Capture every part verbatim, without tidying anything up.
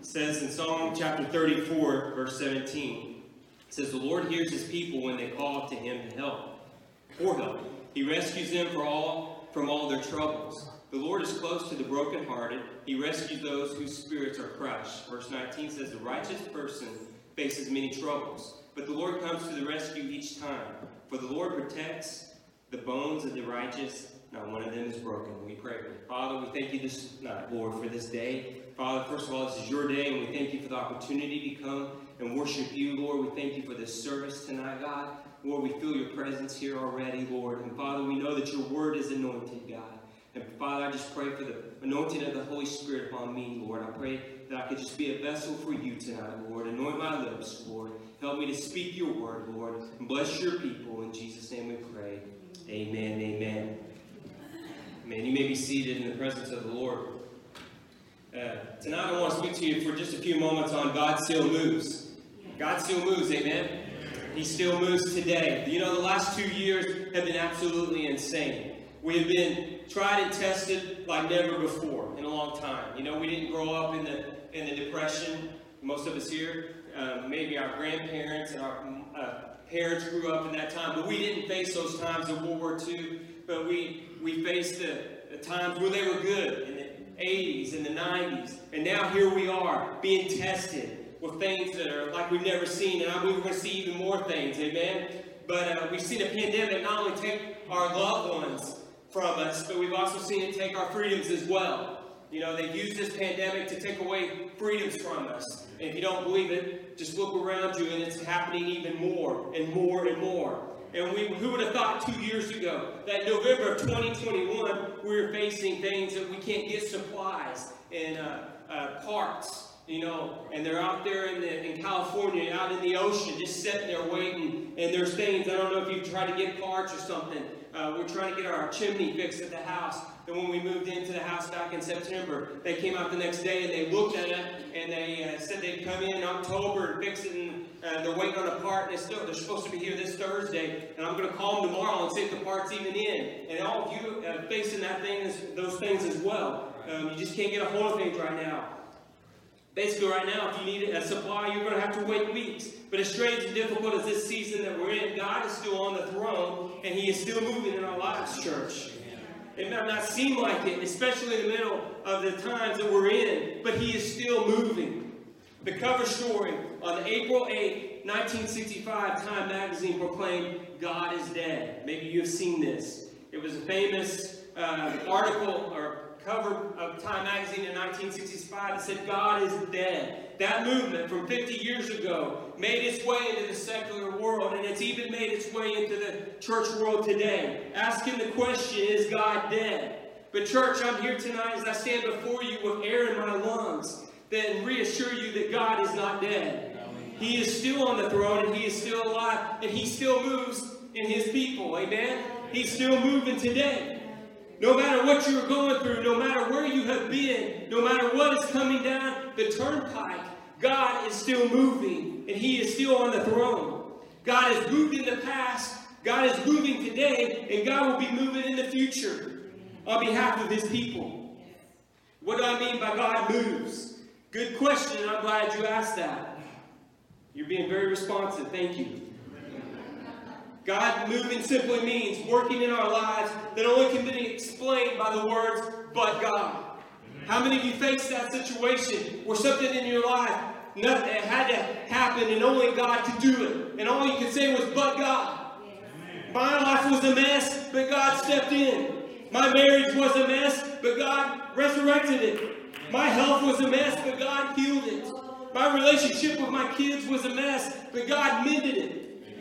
says in Psalm chapter thirty-four, verse seventeen, it says, "The Lord hears his people when they call to him to help, for help. He rescues them for all, from all their troubles. The Lord is close to the brokenhearted. He rescues those whose spirits are crushed." Verse nineteen says, "The righteous person faces many troubles, but the Lord comes to the rescue each time. For the Lord protects the bones of the righteous. Not one of them is broken." We pray. Father, we thank you this night, Lord, for this day. Father, first of all, this is your day, and we thank you for the opportunity to come and worship you, Lord. We thank you for this service tonight, God. Lord, we feel your presence here already, Lord. And Father, we know that your word is anointed, God. And Father, I just pray for the anointing of the Holy Spirit upon me, Lord. I pray that I could just be a vessel for you tonight, Lord. Anoint my lips, Lord. Help me to speak your word, Lord. And bless your people. In Jesus' name we pray. Amen, amen. Amen. You may be seated in the presence of the Lord. Uh, tonight I want to speak to you for just a few moments on God Still Moves. God still moves, amen? He still moves today. You know, the last two years have been absolutely insane. We have been tried and tested like never before in a long time. You know, we didn't grow up in the in the Depression. Most of us here, um, maybe our grandparents and our uh, parents grew up in that time, but we didn't face those times of World War Two. But we we faced the, the times where they were good in the eighties and the nineties, and now here we are being tested with things that are like we've never seen, and I believe we're going to see even more things. Amen. But uh, we've seen a pandemic not only take our loved ones from us, but we've also seen it take our freedoms as well. You know, they've used this pandemic to take away freedoms from us. And if you don't believe it, just look around you and it's happening even more and more and more. And we, who would have thought two years ago that in November of twenty twenty-one, we were facing things that we can't get supplies and uh, uh, parts, you know, and they're out there in, the, in California, out in the ocean, just sitting there waiting. And there's things, I don't know if you've tried to get parts or something. Uh, we're trying to get our chimney fixed at the house. And when we moved into the house back in September, they came out the next day and they looked at it and they uh, said they'd come in in October and fix it. And uh, they're waiting on a part. And they still, they're supposed to be here this Thursday. And I'm going to call them tomorrow and see if the part's even in. And all of you uh, facing that thing is, those things as well. Um, you just can't get a hold of things right now. Basically, right now, if you need a supply, you're going to have to wait weeks. But as strange and difficult as this season that we're in, God is still on the throne, and He is still moving in our lives, church. It may not seem like it, especially in the middle of the times that we're in, but He is still moving. The cover story on April eighth, nineteen sixty-five, Time magazine proclaimed, "God is dead." Maybe you have seen this. It was a famous uh, article or cover of Time magazine in nineteen sixty-five that said, "God is dead." That movement from fifty years ago made its way into the secular world, and it's even made its way into the church world today. Asking the question, is God dead? But church, I'm here tonight as I stand before you with air in my lungs, then reassure you that God is not dead. He is still on the throne, and He is still alive, and He still moves in His people. Amen? He's still moving today. No matter what you're going through, no matter where you have been, no matter what is coming down the turnpike, God is still moving, and He is still on the throne. God has moved in the past, God is moving today, and God will be moving in the future on behalf of His people. What do I mean by God moves? Good question, and I'm glad you asked that. You're being very responsive. Thank you. God moving simply means working in our lives that only can be explained by the words, "but God." How many of you faced that situation where something in your life nothing, it had to happen and only God could do it? And all you could say was, "but God." My life was a mess, but God stepped in. My marriage was a mess, but God resurrected it. My health was a mess, but God healed it. My relationship with my kids was a mess, but God mended it.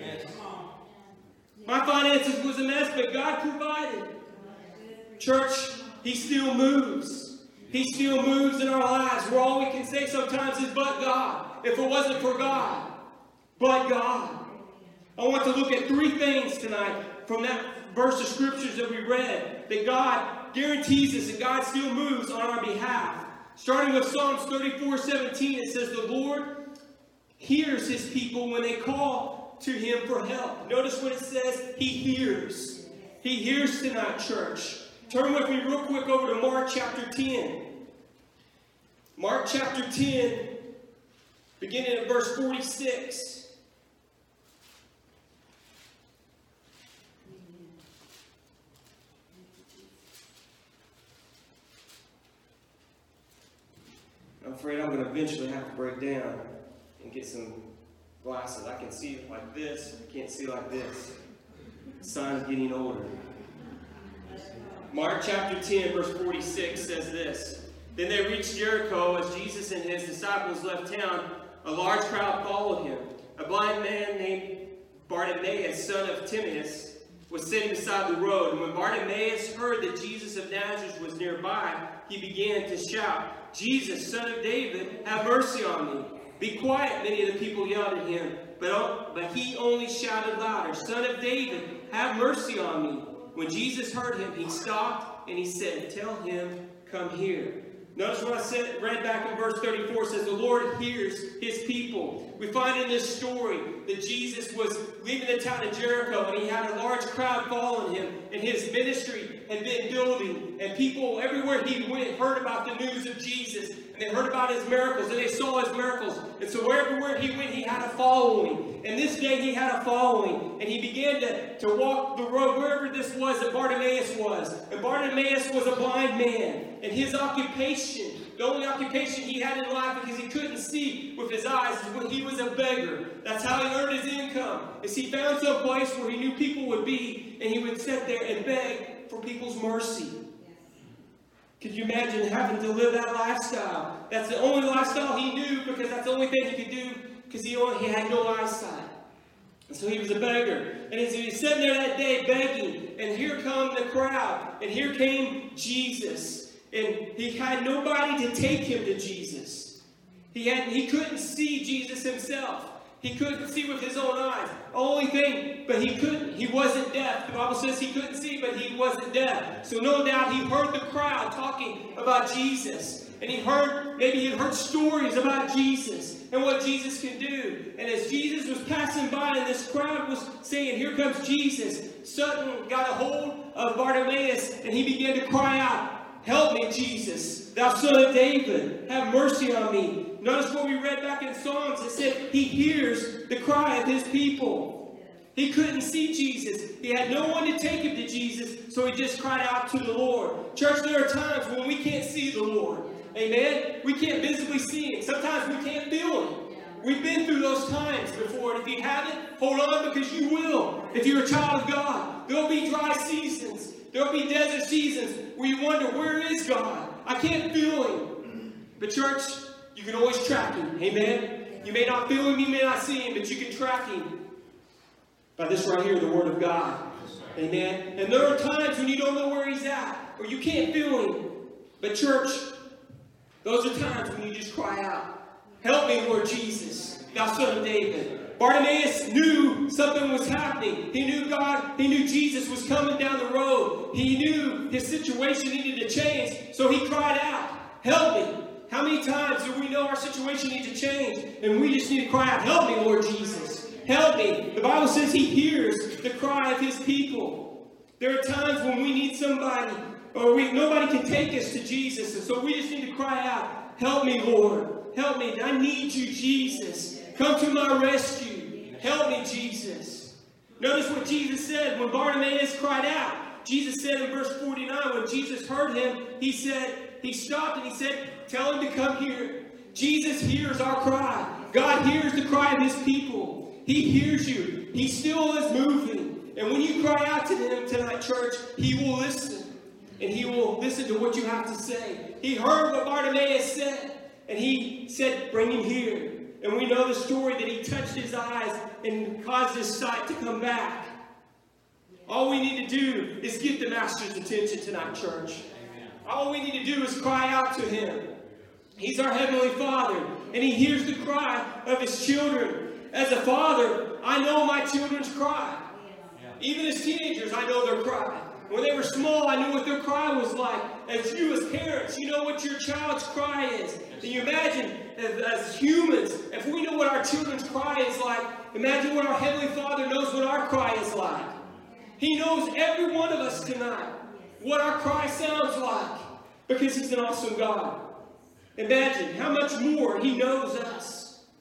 My finances was a mess, but God provided. Church, He still moves. He still moves in our lives. Where all we can say sometimes is, "but God." If it wasn't for God, but God. I want to look at three things tonight from that verse of scriptures that we read. That God guarantees us that God still moves on our behalf. Starting with Psalms thirty-four seventeen, it says, "The Lord hears His people when they call to Him for help." Notice what it says. He hears. He hears tonight, church. Turn with me real quick over to Mark chapter ten. Mark chapter ten, beginning at verse forty-six. I'm afraid I'm going to eventually have to break down and get some glasses. I can see like this. I can't see like this. Sign's getting older. Mark chapter ten, verse forty-six says this. Then they reached Jericho. As Jesus and his disciples left town, a large crowd followed him. A blind man named Bartimaeus, son of Timaeus, was sitting beside the road. And when Bartimaeus heard that Jesus of Nazareth was nearby, he began to shout, "Jesus, son of David, have mercy on me." "Be quiet," many of the people yelled at him. But, but he only shouted louder, "Son of David, have mercy on me." When Jesus heard him, he stopped and he said, "Tell him, come here." Notice what I said, read back in verse thirty-four, it says, the Lord hears his people. We find in this story that Jesus was leaving the town of Jericho, and he had a large crowd following him, and his ministry had been building, and people everywhere he went heard about the news of Jesus, and they heard about his miracles, and they saw his miracles. And so everywhere he went, he had a following. And this day he had a following, and he began to, to walk the road wherever this was that Bartimaeus was. And Bartimaeus was a blind man, and his occupation, the only occupation he had in life, because he couldn't see with his eyes, is when he was a beggar. That's how he earned his income. Is he found some place where he knew people would be, and he would sit there and beg for people's mercy. Could you imagine having to live that lifestyle? That's the only lifestyle he knew, because that's the only thing he could do, because he only he had no eyesight. And so he was a beggar. And as he was sitting there that day begging, and here come the crowd, and here came Jesus. And he had nobody to take him to Jesus. He had he couldn't see Jesus himself. He couldn't see with his own eyes. Only thing, but he couldn't. He wasn't deaf. The Bible says he couldn't see, but he wasn't deaf. So no doubt he heard the crowd talking about Jesus. And he heard, maybe he heard stories about Jesus and what Jesus can do. And as Jesus was passing by and this crowd was saying, "Here comes Jesus," Satan got a hold of Bartimaeus and he began to cry out, "Help me, Jesus, thou son of David, have mercy on me." Notice what we read back in Psalms. It said he hears the cry of his people. He couldn't see Jesus. He had no one to take him to Jesus, so he just cried out to the Lord. Church, there are times when we can't see the Lord. Amen? We can't visibly see him. Sometimes we can't feel him. We've been through those times before. And if you haven't, hold on, because you will. If you're a child of God, there'll be dry seasons. There'll be desert seasons where you wonder, where is God? I can't feel him. But church, you can always track him. Amen? You may not feel him, you may not see him, but you can track him by this right here, the Word of God. Amen? And there are times when you don't know where he's at, or you can't feel him. But church, those are times when you just cry out, "Help me, Lord Jesus, thou son of David." Bartimaeus knew something was happening. He knew God, he knew Jesus was coming down the road. He knew his situation needed to change. So he cried out, "Help me." How many times do we know our situation needs to change? And we just need to cry out, "Help me, Lord Jesus. Help me." The Bible says he hears the cry of his people. There are times when we need somebody, or we, nobody can take us to Jesus. And so we just need to cry out, "Help me, Lord. Help me. I need you, Jesus. Come to my rescue. Help me, Jesus." Notice what Jesus said when Bartimaeus cried out. Jesus said in verse forty-nine, when Jesus heard him, he said, he stopped and he said, "Tell him to come here." Jesus hears our cry. God hears the cry of his people. He hears you. He still is moving. And when you cry out to him tonight, church, he will listen. And he will listen to what you have to say. He heard what Bartimaeus said. And he said, "Bring him here." And we know the story that he touched his eyes and caused his sight to come back. All we need to do is get the Master's attention tonight, church. Amen. All we need to do is cry out to him. He's our Heavenly Father, and he hears the cry of his children. As a father, I know my children's cry. Yeah. Even as teenagers, I know their cry. When they were small, I knew what their cry was like. As you as parents, you know what your child's cry is. Can you imagine, as, as humans, if we know what our children's cry is like, imagine what our Heavenly Father knows what our cry is like. He knows every one of us tonight, what our cry sounds like, because he's an awesome God. Imagine how much more he knows us.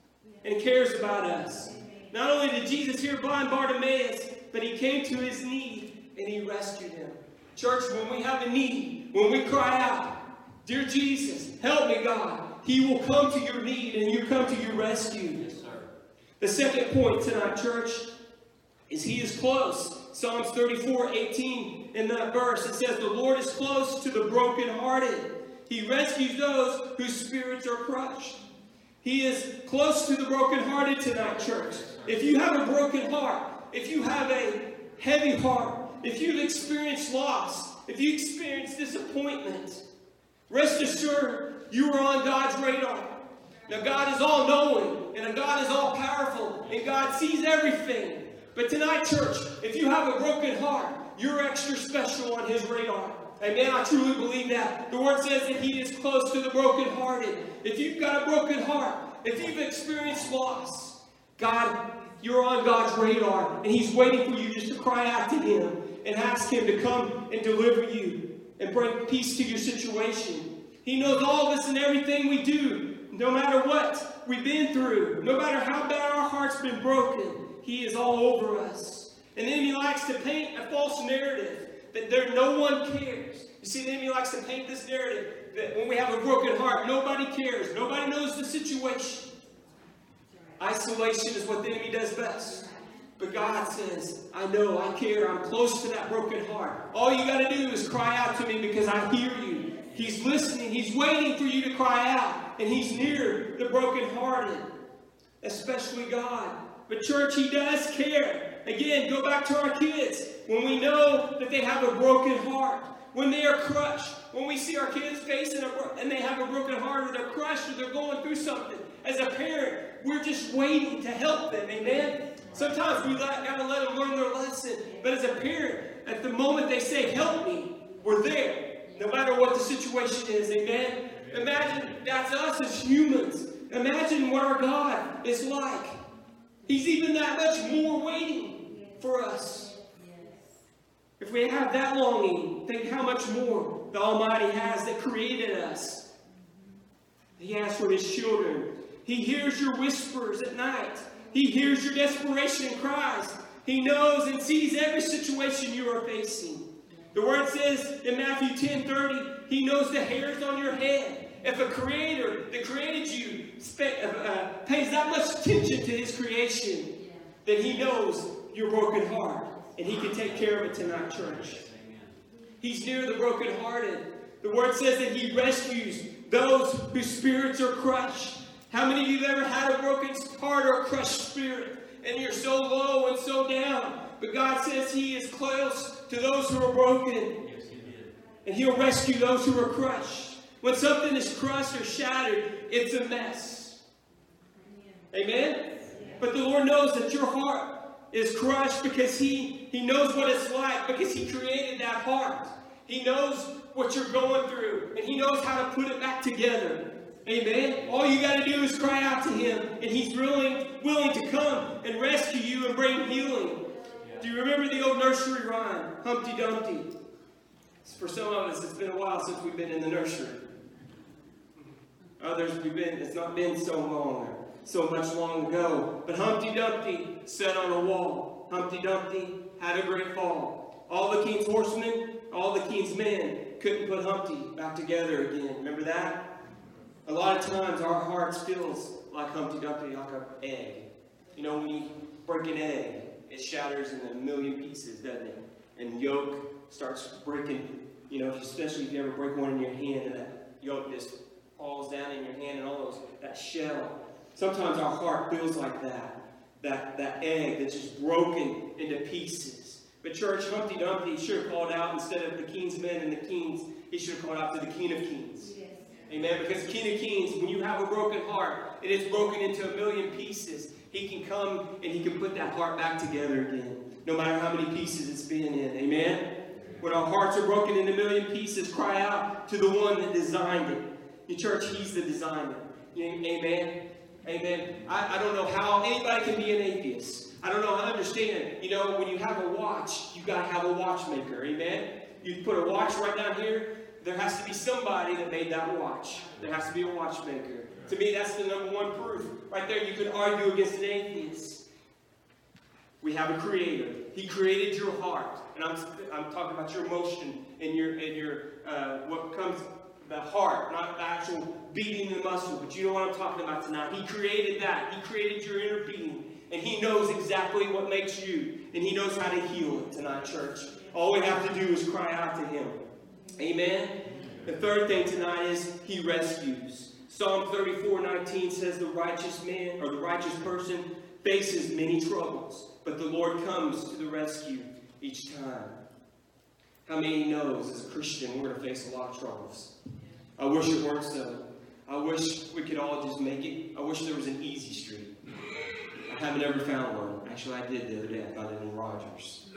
and cares about us. Not only did Jesus hear blind Bartimaeus, but he came to his need and he rescued him. Church, when we have a need, when we cry out, "Dear Jesus, help me, God," he will come to your need and you come to your rescue. Yes, sir. The second point tonight, church, is he is close. Psalms thirty-four eighteen, in that verse, it says, "The Lord is close to the brokenhearted. He rescues those whose spirits are crushed." He is close to the brokenhearted tonight, church. If you have a broken heart, if you have a heavy heart, if you've experienced loss, if you experience disappointment, rest assured you are on God's radar. Now, God is all-knowing, and God is all-powerful, and God sees everything. But tonight, church, if you have a broken heart, you're extra special on his radar. Amen. I truly believe that. The word says that he is close to the brokenhearted. If you've got a broken heart, if you've experienced loss, God, you're on God's radar, and he's waiting for you just to cry out to him and ask him to come and deliver you and bring peace to your situation. He knows all of us and everything we do, no matter what we've been through, no matter how bad our heart's been broken. He is all over us. And then he likes to paint a false narrative that there no one cares. You see, the enemy likes to paint this narrative that when we have a broken heart, nobody cares. Nobody knows the situation. Isolation is what the enemy does best. But God says, "I know, I care, I'm close to that broken heart. All you got to do is cry out to me because I hear you." He's listening. He's waiting for you to cry out. And he's near the brokenhearted, especially God. But church, he does care. Again, go back to our kids. When we know that they have a broken heart, when they are crushed, when we see our kids facing a bro- and they have a broken heart, or they're crushed, or they're going through something, as a parent, we're just waiting to help them. Amen? Sometimes we got to let them learn their lesson. But as a parent, at the moment they say, "Help me," we're there, no matter what the situation is. Amen? Imagine that's us as humans. Imagine what our God is like. He's even that much more waiting for us. If we have that longing, think how much more the Almighty has that created us. He has for his children. He hears your whispers at night. He hears your desperation and cries. He knows and sees every situation you are facing. The word says in Matthew ten thirty, he knows the hairs on your head. If a creator that created you uh, pays that much attention to his creation, then he knows your broken heart. And he can take care of it tonight, church. He's near the brokenhearted. The word says that he rescues those whose spirits are crushed. How many of you have ever had a broken heart or a crushed spirit? And you're so low and so down. But God says he is close to those who are broken. Yes, he did. And he'll rescue those who are crushed. When something is crushed or shattered, it's a mess. Amen? But the Lord knows that your heart is crushed because he, he knows what it's like, because he created that heart. He knows what you're going through, and he knows how to put it back together. Amen? All you got to do is cry out to him, and he's willing, willing to come and rescue you and bring healing. Do you remember the old nursery rhyme, Humpty Dumpty? For some of us, it's been a while since we've been in the nursery. Others, we've been, it's not been so long, or so much long ago. But Humpty Dumpty sat on a wall. Humpty Dumpty had a great fall. All the king's horsemen, all the king's men couldn't put Humpty back together again. Remember that? A lot of times our hearts feels like Humpty Dumpty, like an egg. You know, when you break an egg, it shatters in a million pieces, doesn't it? And yolk starts breaking, you know, especially if you ever break one in your hand and that yolk just falls down in your hand and all those, that shell. Sometimes our heart feels like that. That, that egg that's just broken into pieces. But church, Humpty Dumpty should have called out, instead of the king's men and the kings, he should have called out to the King of Kings. Yes. Amen. Because the King of Kings, when you have a broken heart, it is broken into a million pieces. He can come and he can put that heart back together again, no matter how many pieces it's been in. Amen. When our hearts are broken into a million pieces, cry out to the one that designed it. In church, he's the designer. Amen. Amen. I, I don't know how anybody can be an atheist. I don't know. I understand. You know, when you have a watch, you got to have a watchmaker. Amen. You put a watch right down here. there has to be somebody that made that watch. There has to be a watchmaker. To me, that's the number one proof. Right there, you could argue against an atheist. We have a creator. He created your heart. And I'm, I'm talking about your emotion and your, and your uh, what comes, the heart, not the actual beating the muscle. But you know what I'm talking about tonight. He created that. He created your inner being. And he knows exactly what makes you. And he knows how to heal it tonight, church. All we have to do is cry out to him. Amen? The third thing tonight is he rescues. Psalm thirty-four nineteen says the righteous man, or the righteous person, faces many troubles, but the Lord comes to the rescue each time. How many knows as a Christian we're going to face a lot of troubles? I wish it weren't so. I wish we could all just make it. I wish there was an easy street. I haven't ever found one. Actually, I did the other day. I found it in Rogers.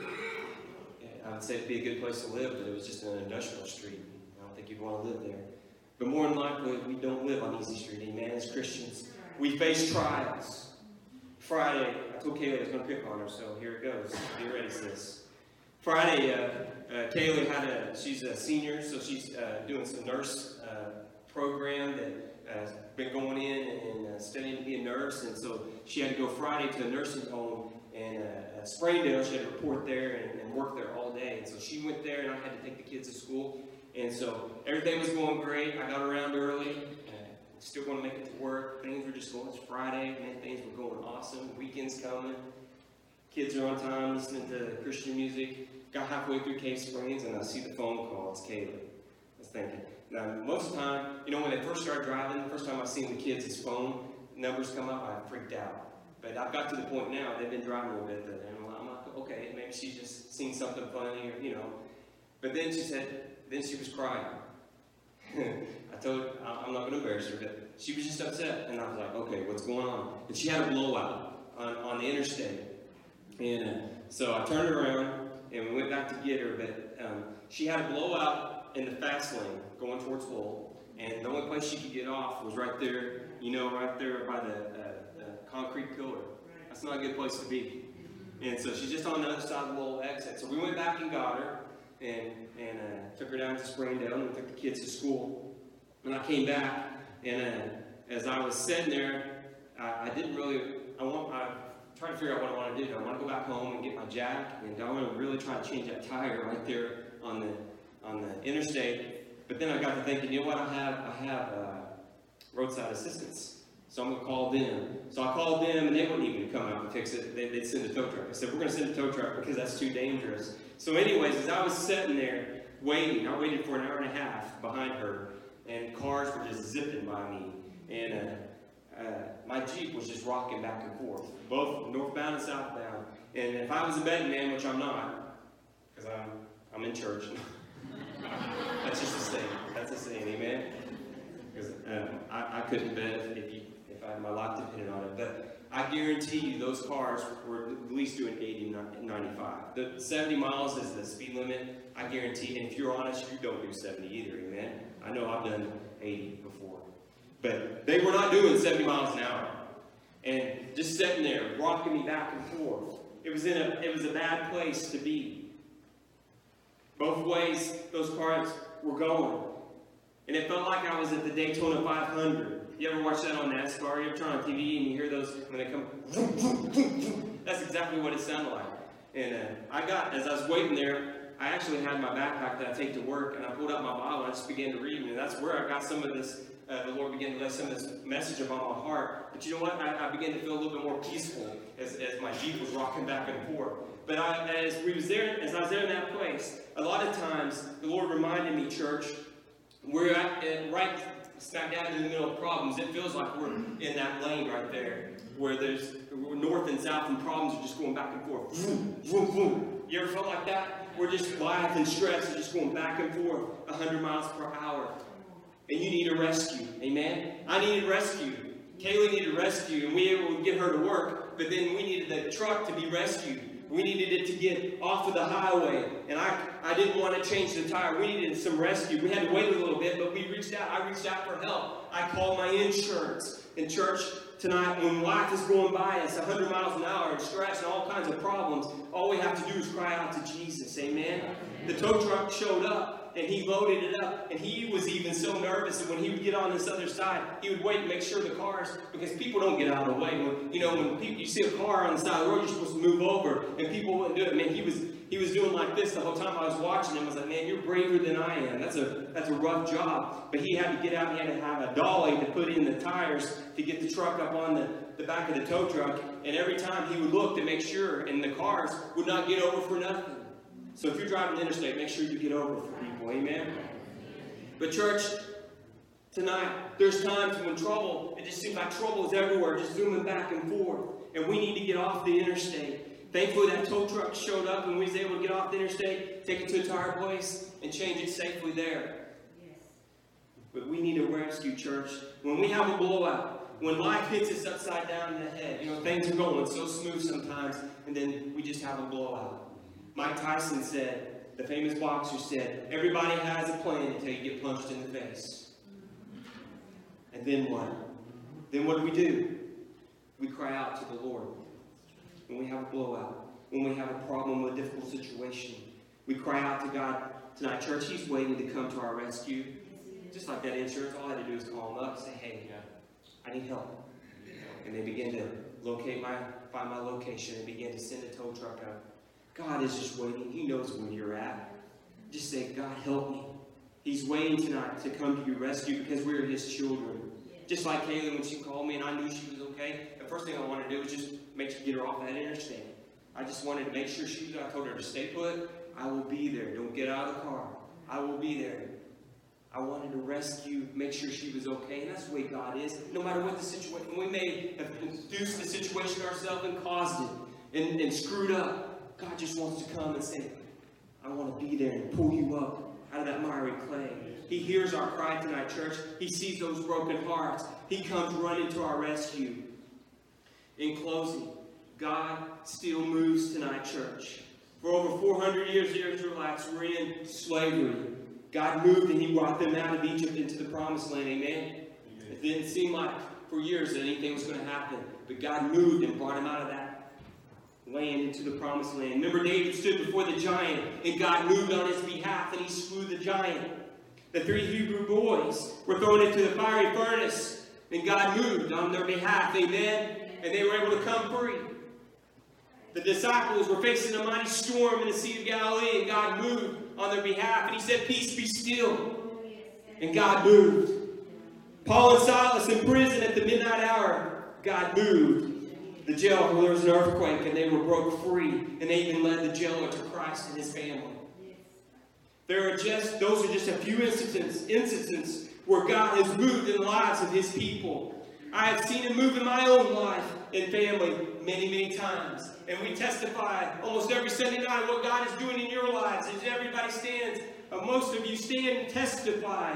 I would say it'd be a good place to live, but it was just an industrial street. I don't think you'd want to live there. But more than likely, we don't live on easy street. Amen. As Christians, we face trials. Friday, I told Kaylee I was going to pick on her, so here it goes. Be ready, sis. Friday, uh, uh, Kaylee had a, she's a senior, so she's uh, doing some nurse uh, program that has uh, been going in and uh, studying to be a nurse. And so she had to go Friday to a nursing home in uh, Springdale. She had to report there and, and work there all day. And so she went there, and I had to take the kids to school. And so everything was going great. I got around early. Uh, still going to make it to work. Things were just going. It's Friday. Man, things were going awesome. Weekend's coming. Kids are on time listening to Christian music. Got halfway through Cave Springs, and I see the phone call. It's Kaylee. I was thinking. Now, most of the time, you know, when they first started driving, the first time I seen the kids' phone numbers come up, I freaked out. But I've got to the point now, they've been driving a little bit, and I'm like, okay, maybe she's just seen something funny, or, you know. But then she said, then she was crying. I told her, I'm not going to embarrass her, but she was just upset. And I was like, okay, what's going on? And she had a blowout on, on the interstate. And uh, so I turned around, and we went back to get her, but um, she had a blowout in the fast lane going towards Lowell. And the only place she could get off was right there, you know, right there by the, uh, the concrete pillar. That's not a good place to be. And so she's just on the other side of the Lowell exit. So we went back and got her. And, and uh, took her down to Springdale, and we took the kids to school. And I came back, and uh, as I was sitting there, I, I didn't really, I want, I tried to figure out what I want to do. I want to go back home and get my jack, and I want to really try to change that tire right there on the on the interstate. But then I got to thinking, you know what, I have, I have uh, roadside assistance. So I'm going to call them. So I called them, and they wouldn't even come out and fix it. They, they'd send a tow truck. I said, we're going to send a tow truck because that's too dangerous. So anyways, as I was sitting there waiting, I waited for an hour and a half behind her, and cars were just zipping by me. And uh, uh, my Jeep was just rocking back and forth, both northbound and southbound. And if I was a betting man, which I'm not, because I'm, I'm in church. That's just a saying. That's a saying, amen? Because um, I, I couldn't bet if, if, you, if I had my life depended on it. But I guarantee you those cars were at least doing eighty, ninety-five. The seventy miles is the speed limit. I guarantee, and if you're honest, you don't do seventy either, amen? I know I've done eighty before. But they were not doing seventy miles an hour. And just sitting there, rocking me back and forth. It was in a, it was a bad place to be. Both ways those cars were going. And it felt like I was at the Daytona five hundred. You ever watch that on NASCAR? You ever turn on T V and you hear those when they come? That's exactly what it sounded like. And uh, I got, as I was waiting there, I actually had my backpack that I take to work, and I pulled out my Bible and I just began to read. And that's where I got some of this, uh, the Lord began to lay some of this message upon my heart. But you know what? I, I began to feel a little bit more peaceful as, as my Jeep was rocking back and forth. But I, as we was there, as I was there in that place, a lot of times the Lord reminded me, church, we're at, uh, right smack down in the middle of problems. It feels like we're in that lane right there, where there's we're north and south, and problems are just going back and forth. Vroom, vroom, vroom. You ever felt like that? We're just life and stress are just going back and forth, one hundred miles per hour. And you need a rescue. Amen? I needed rescue. Kaylee needed rescue, and we were able to get her to work, but then we needed the truck to be rescued. We needed it to get off of the highway, and I, I didn't want to change the tire. We needed some rescue. We had to wait a little bit, but we reached out. I reached out for help. I called my insurance. In church tonight, when life is going by us one hundred miles an hour and stress and all kinds of problems, all we have to do is cry out to Jesus. Amen? The tow truck showed up. up, and he loaded it up, and he was even so nervous that when he would get on this other side, he would wait and make sure the cars, because people don't get out of the way. When, you know, when people, you see a car on the side of the road, you're supposed to move over, and people wouldn't do it. Man, he was he was doing like this the whole time I was watching him. I was like, man, you're braver than I am. That's a that's a rough job. But he had to get out, he had to have a dolly to put in the tires to get the truck up on the, the back of the tow truck, and every time he would look to make sure, and the cars would not get over for nothing. So if you're driving the interstate, make sure you get over for people. Amen? But church, tonight, there's times when trouble, it just seems like trouble is everywhere, just zooming back and forth. And we need to get off the interstate. Thankfully, that tow truck showed up and we was able to get off the interstate, take it to a tire place, and change it safely there. Yes. But we need a rescue, church. When we have a blowout, when life hits us upside down in the head, you know, things are going so smooth sometimes, and then we just have a blowout. Mike Tyson said, the famous boxer said, everybody has a plan until you get punched in the face. And then what? Then what do we do? We cry out to the Lord. When we have a blowout, when we have a problem with a difficult situation, we cry out to God tonight. Church, He's waiting to come to our rescue. Just like that insurance, all I had to do is call Him up and say, hey, I need help. And they begin to locate my, find my location and begin to send a tow truck out. God is just waiting. He knows where you're at. Just say, God, help me. He's waiting tonight to come to your rescue because we're His children. Just like Kayla when she called me and I knew she was okay. The first thing I wanted to do was just make sure get her off that interstate. I just wanted to make sure she was, I told her to stay put. I will be there. Don't get out of the car. I will be there. I wanted to rescue, make sure she was okay. And that's the way God is. No matter what the situation, we may have induced the situation ourselves and caused it and, and screwed up. God just wants to come and say, I want to be there and pull you up out of that miry clay. He hears our cry tonight, church. He sees those broken hearts. He comes running to our rescue. In closing, God still moves tonight, church. For over four hundred years, the Israelites were in slavery. God moved and He brought them out of Egypt into the promised land. Amen? Amen. It didn't seem like for years that anything was going to happen. But God moved and brought them out of that land into the promised land. Remember, David stood before the giant, and God moved on his behalf, and He slew the giant. The three Hebrew boys were thrown into the fiery furnace, and God moved on their behalf. Amen? And they were able to come free. The disciples were facing a mighty storm in the Sea of Galilee, and God moved on their behalf. And He said, peace, be still. And God moved. Paul and Silas in prison at the midnight hour, God moved. The jail where there was an earthquake and they were broke free, and they even led the jailer to Christ and his family. There are just those are just a few instances, instances where God has moved in the lives of His people. I have seen Him move in my own life and family many, many times. And we testify almost every Sunday night what God is doing in your lives. As everybody stands, uh, most of you stand and testify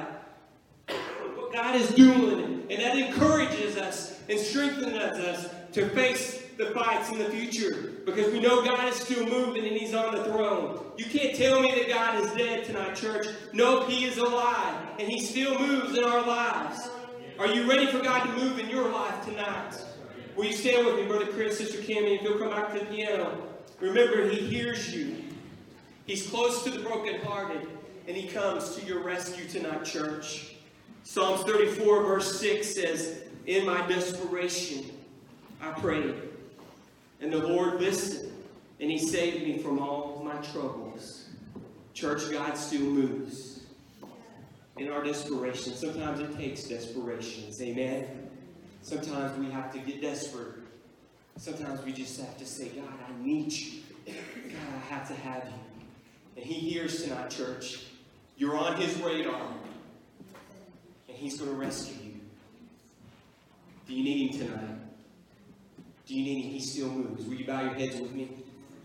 what God is doing. And that encourages us and strengthens us to face the fights in the future, because we know God is still moving and He's on the throne. You can't tell me that God is dead tonight, church. No, He is alive, and He still moves in our lives. Are you ready for God to move in your life tonight? Will you stand with me, Brother Chris, Sister Cammie, if you'll come back to the piano? Remember, He hears you. He's close to the brokenhearted, and He comes to your rescue tonight, church. Psalms thirty-four, verse six says, in my desperation, I prayed, and the Lord listened, and He saved me from all my troubles. Church, God still moves in our desperation. Sometimes it takes desperations. Amen? Sometimes we have to get desperate. Sometimes we just have to say, God, I need you. God, I have to have you. And He hears tonight, church. You're on His radar, and He's going to rescue you. Do you need Him tonight? Do you need Him? He still moves. Will you bow your heads with me?